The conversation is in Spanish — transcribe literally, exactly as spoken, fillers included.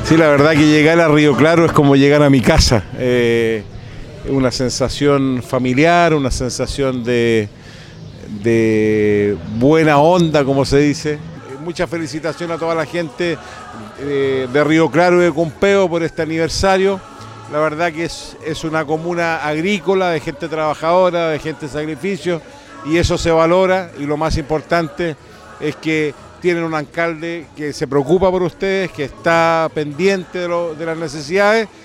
Sí, la verdad que llegar a Río Claro es como llegar a mi casa. Eh, una sensación familiar, una sensación de, de buena onda, como se dice. Mucha felicitación a toda la gente eh, de Río Claro y de Cumpeo por este aniversario. La verdad que es, es una comuna agrícola, de gente trabajadora, de gente de sacrificio, y eso se valora, y lo más importante es que tienen un alcalde que se preocupa por ustedes, que está pendiente de, lo, de las necesidades